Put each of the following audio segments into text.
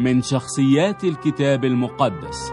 من شخصيات الكتاب المقدس.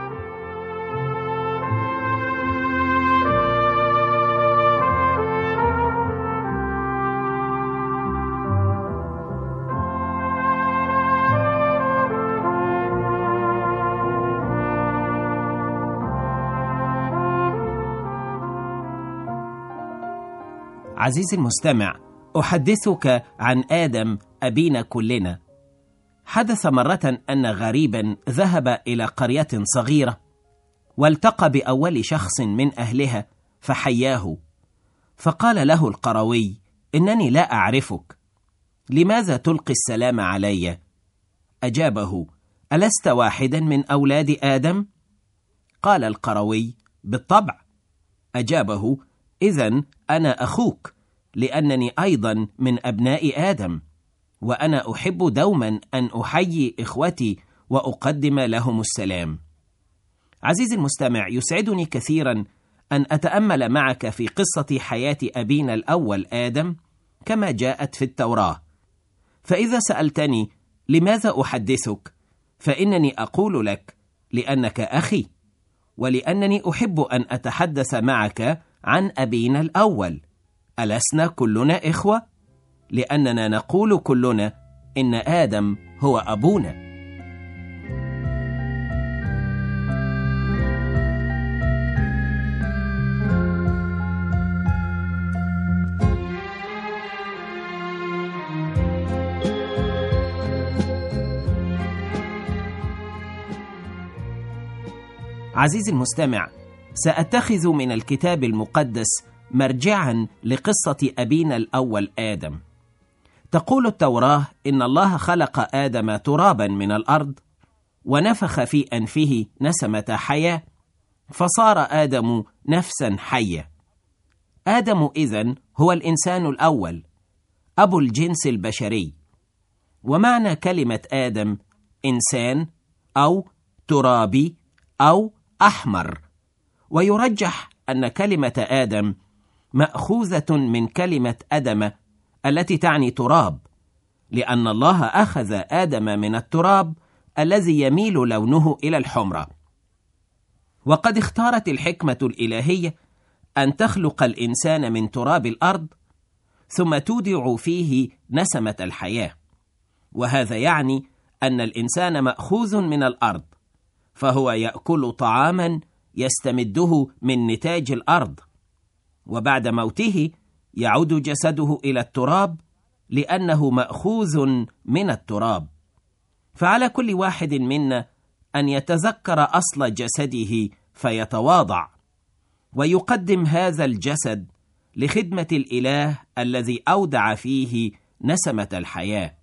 عزيزي المستمع، أحدثك عن آدم أبينا كلنا. حدث مرة أن غريبا ذهب إلى قرية صغيرة والتقى بأول شخص من أهلها فحياه، فقال له القروي: إنني لا أعرفك، لماذا تلقي السلام علي؟ أجابه: ألست واحدا من أولاد آدم؟ قال القروي: بالطبع. أجابه: إذن أنا أخوك، لأنني أيضا من أبناء آدم، وأنا أحب دوما أن أحيي إخوتي وأقدم لهم السلام. عزيزي المستمع، يسعدني كثيرا أن أتأمل معك في قصة حياة أبينا الأول آدم كما جاءت في التوراة. فإذا سألتني لماذا أحدثك، فإنني أقول لك لأنك أخي، ولأنني أحب أن أتحدث معك عن أبينا الأول. ألسنا كلنا إخوة؟ لأننا نقول كلنا إن آدم هو أبونا. عزيزي المستمع، سأتخذ من الكتاب المقدس مرجعا لقصة أبينا الأول آدم. تقول التوراة إن الله خلق آدم ترابا من الأرض ونفخ في أنفه نسمة حياة، فصار آدم نفسا حية. آدم إذن هو الإنسان الأول، أبو الجنس البشري. ومعنى كلمة آدم إنسان أو ترابي أو أحمر. ويرجح أن كلمة آدم مأخوذة من كلمة أدم التي تعني تراب، لأن الله أخذ آدم من التراب الذي يميل لونه إلى الحمرة. وقد اختارت الحكمة الإلهية أن تخلق الإنسان من تراب الأرض ثم تودع فيه نسمة الحياة، وهذا يعني أن الإنسان مأخوذ من الأرض، فهو يأكل طعاما يستمده من نتاج الأرض، وبعد موته يعود جسده إلى التراب لأنه مأخوذ من التراب. فعلى كل واحد منا أن يتذكر أصل جسده فيتواضع ويقدم هذا الجسد لخدمة الإله الذي أودع فيه نسمة الحياة،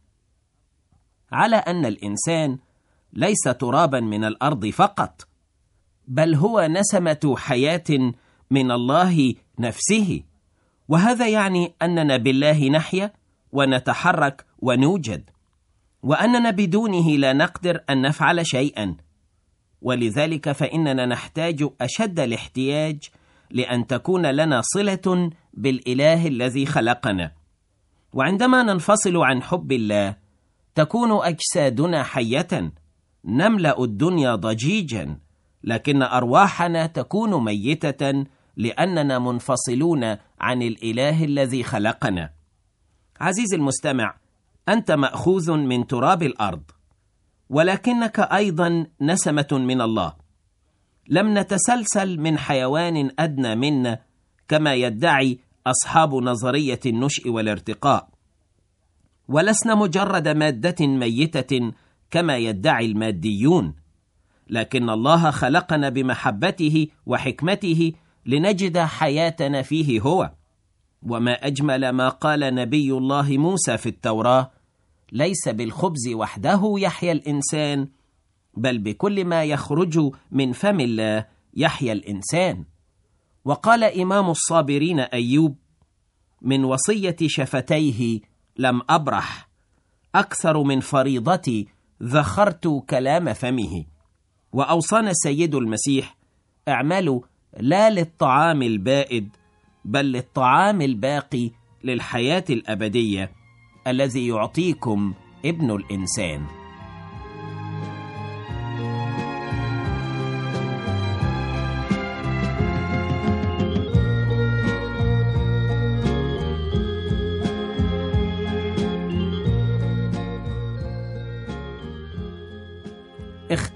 على أن الإنسان ليس ترابا من الأرض فقط، بل هو نسمة حياة من الله نفسه. وهذا يعني أننا بالله نحيا ونتحرك ونوجد، وأننا بدونه لا نقدر أن نفعل شيئا. ولذلك فإننا نحتاج أشد الاحتياج لأن تكون لنا صلة بالإله الذي خلقنا. وعندما ننفصل عن حب الله تكون أجسادنا حية، نملأ الدنيا ضجيجا، لكن أرواحنا تكون ميتة لأننا منفصلون عن الإله الذي خلقنا. عزيزي المستمع، أنت مأخوذ من تراب الأرض، ولكنك أيضا نسمة من الله. لم نتسلسل من حيوان أدنى منا كما يدعي أصحاب نظرية النشء والارتقاء، ولسنا مجرد مادة ميتة كما يدعي الماديون، لكن الله خلقنا بمحبته وحكمته لنجد حياتنا فيه هو. وما أجمل ما قال نبي الله موسى في التوراة: ليس بالخبز وحده يحيا الإنسان، بل بكل ما يخرج من فم الله يحيا الإنسان. وقال إمام الصابرين أيوب: من وصية شفتيه لم أبرح، أكثر من فريضتي ذخرت كلام فمه. وأوصانا السيد المسيح: اعملوا لا للطعام البائد بل للطعام الباقي للحياة الأبدية الذي يعطيكم ابن الإنسان.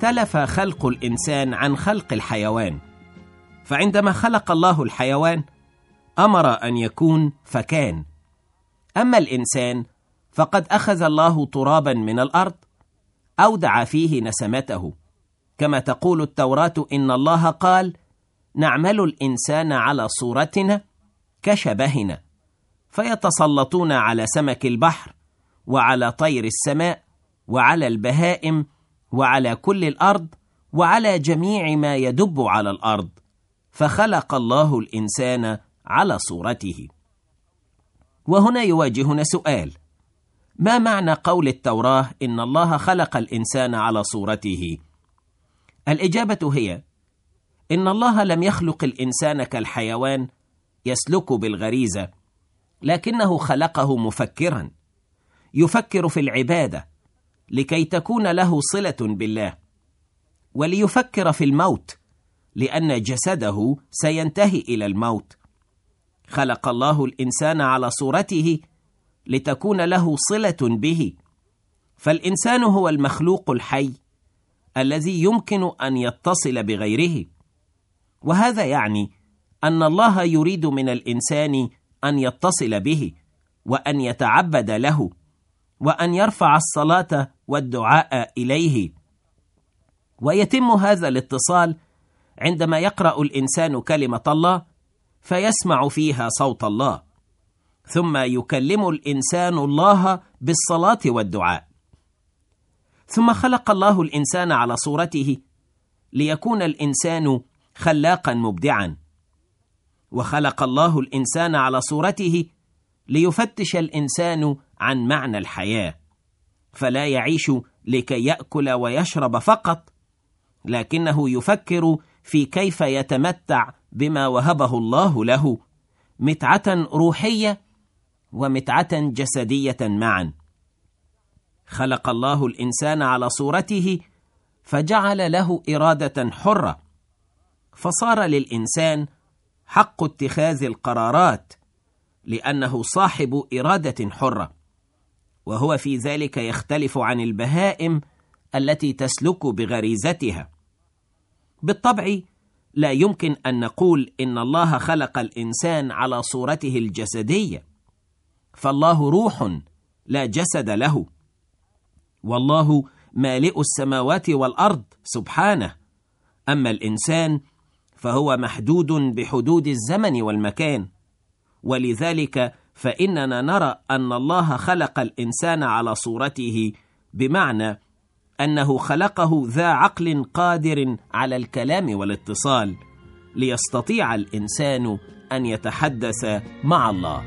اختلف خلق الإنسان عن خلق الحيوان، فعندما خلق الله الحيوان أمر أن يكون فكان، أما الإنسان فقد أخذ الله ترابا من الأرض أودع فيه نسمته، كما تقول التوراة: إن الله قال: نعمل الإنسان على صورتنا كشبهنا، فيتسلطون على سمك البحر وعلى طير السماء وعلى البهائم وعلى كل الأرض وعلى جميع ما يدب على الأرض، فخلق الله الإنسان على صورته. وهنا يواجهنا سؤال: ما معنى قول التوراة إن الله خلق الإنسان على صورته؟ الإجابة هي إن الله لم يخلق الإنسان كالحيوان يسلك بالغريزة، لكنه خلقه مفكرا، يفكر في العبادة لكي تكون له صلة بالله، وليفكر في الموت لأن جسده سينتهي إلى الموت. خلق الله الإنسان على صورته لتكون له صلة به، فالإنسان هو المخلوق الحي الذي يمكن أن يتصل بغيره، وهذا يعني أن الله يريد من الإنسان أن يتصل به وأن يتعبد له وأن يرفع الصلاة والدعاء إليه. ويتم هذا الاتصال عندما يقرأ الإنسان كلمة الله فيسمع فيها صوت الله، ثم يكلم الإنسان الله بالصلاة والدعاء. ثم خلق الله الإنسان على صورته ليكون الإنسان خلاقا مبدعا، وخلق الله الإنسان على صورته ليفتش الإنسان عن معنى الحياة، فلا يعيش لكي يأكل ويشرب فقط، لكنه يفكر في كيف يتمتع بما وهبه الله له، متعة روحية ومتعة جسدية معا. خلق الله الإنسان على صورته فجعل له إرادة حرة، فصار للإنسان حق اتخاذ القرارات لأنه صاحب إرادة حرة، وهو في ذلك يختلف عن البهائم التي تسلك بغريزتها. بالطبع لا يمكن أن نقول إن الله خلق الإنسان على صورته الجسدية، فالله روح لا جسد له، والله مالئ السماوات والأرض سبحانه، أما الإنسان فهو محدود بحدود الزمن والمكان، ولذلك فإننا نرى أن الله خلق الإنسان على صورته، بمعنى أنه خلقه ذا عقل قادر على الكلام والاتصال، ليستطيع الإنسان أن يتحدث مع الله.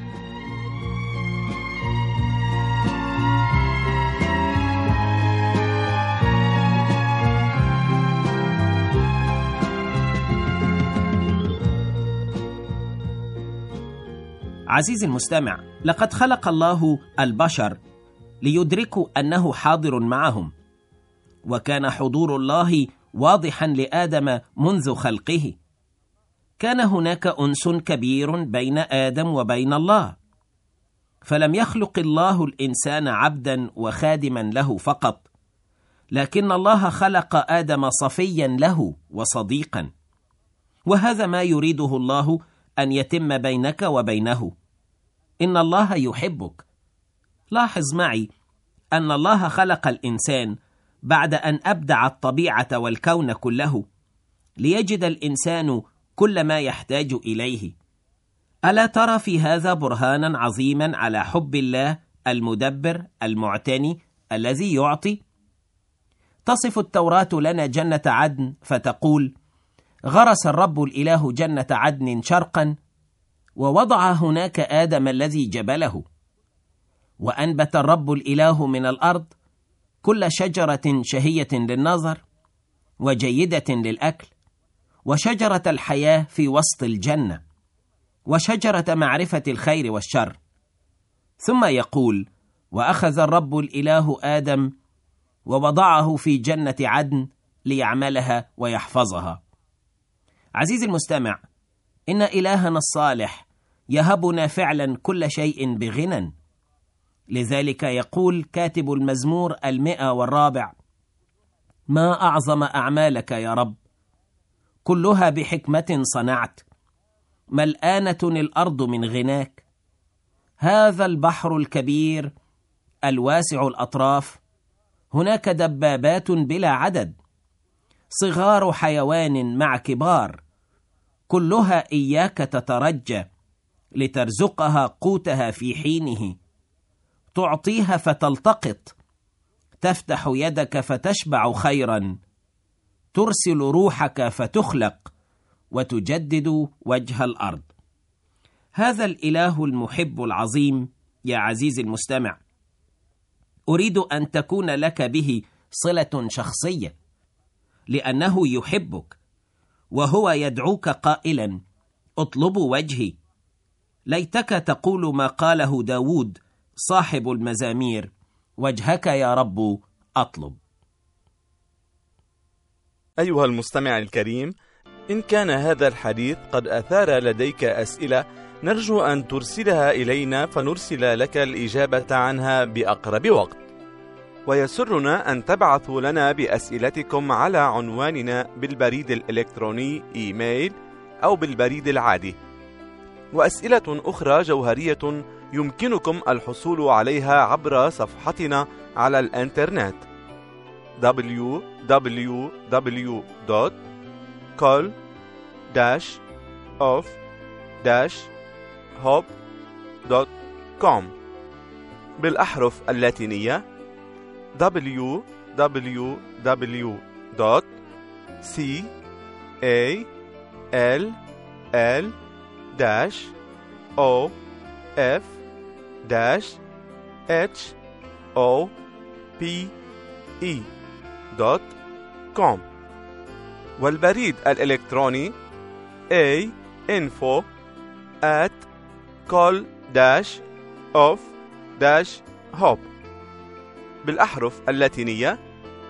عزيزي المستمع، لقد خلق الله البشر ليدركوا أنه حاضر معهم، وكان حضور الله واضحا لآدم منذ خلقه. كان هناك أنس كبير بين آدم وبين الله، فلم يخلق الله الإنسان عبدا وخادما له فقط، لكن الله خلق آدم صفيا له وصديقا، وهذا ما يريده الله أن يتم بينك وبينه. إن الله يحبك. لاحظ معي أن الله خلق الإنسان بعد أن أبدع الطبيعة والكون كله، ليجد الإنسان كل ما يحتاج إليه. ألا ترى في هذا برهانا عظيما على حب الله المدبر المعتني الذي يعطي؟ تصف التوراة لنا جنة عدن فتقول: غرس الرب الإله جنة عدن شرقا، ووضع هناك آدم الذي جبله. وأنبت الرب الإله من الأرض كل شجرة شهية للنظر وجيدة للأكل، وشجرة الحياة في وسط الجنة، وشجرة معرفة الخير والشر. ثم يقول: وأخذ الرب الإله آدم ووضعه في جنة عدن ليعملها ويحفظها. عزيزي المستمع، إن إلهنا الصالح يهبنا فعلا كل شيء بغنى. لذلك يقول كاتب المزمور 104: ما أعظم أعمالك يا رب، كلها بحكمة صنعت، ملآنة الأرض من غناك. هذا البحر الكبير الواسع الأطراف، هناك دبابات بلا عدد، صغار حيوان مع كبار، كلها إياك تترجى لترزقها قوتها في حينه، تعطيها فتلتقط، تفتح يدك فتشبع خيرا، ترسل روحك فتخلق وتجدد وجه الأرض. هذا الإله المحب العظيم يا عزيزي المستمع، أريد أن تكون لك به صلة شخصية، لأنه يحبك وهو يدعوك قائلا: اطلبوا وجهي. ليتك تقول ما قاله داود صاحب المزامير: وجهك يا رب أطلب. أيها المستمع الكريم، إن كان هذا الحديث قد أثار لديك أسئلة، نرجو أن ترسلها إلينا فنرسل لك الإجابة عنها بأقرب وقت. ويسرنا أن تبعثوا لنا بأسئلتكم على عنواننا بالبريد الإلكتروني إيميل أو بالبريد العادي. وأسئلة أخرى جوهرية يمكنكم الحصول عليها عبر صفحتنا على الإنترنت www.call-of-hope.com بالأحرف اللاتينية www.call-of-hope.com والبريد الإلكتروني info@call-of-hope بالأحرف اللاتينية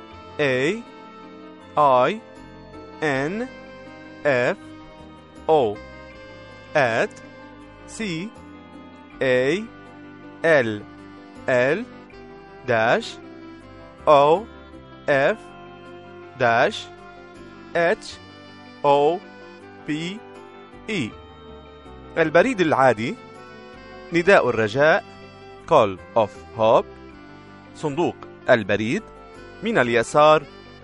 AINF@call-of-hope. البريد العادي نداء الرجاء Call of Hope، صندوق البريد من اليسار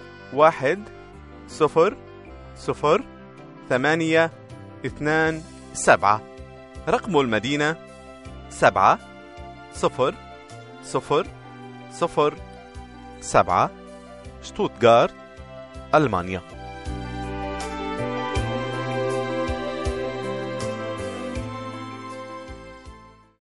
1002827، رقم المدينة 70007، شتوتغارت، ألمانيا.